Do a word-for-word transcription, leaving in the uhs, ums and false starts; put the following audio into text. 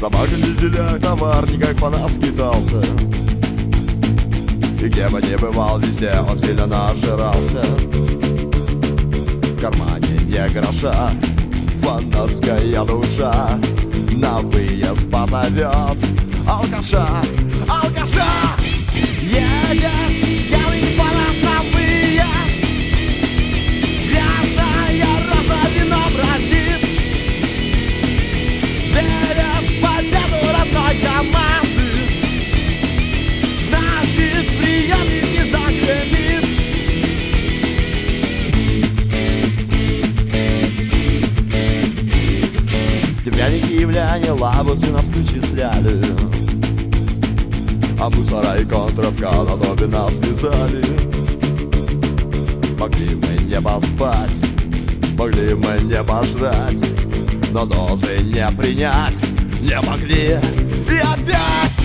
собак и дизелях товарниках по нас скитался. И где бы ни бывал, везде он сильно нажирался. В кармане не гроша, фанатская душа на выезд позовет алкаша, алкаша. Едет пьяный фанат на выезд, грязная рожа вино бразит, верят в победу родной команды, значит приедет и загремит. Киевляне, киевляне, лабусы нас вычисляли, а мусора и контравка на доме нас вязали. Могли мы не поспать, могли мы не пожрать, но дозы не принять не могли. И опять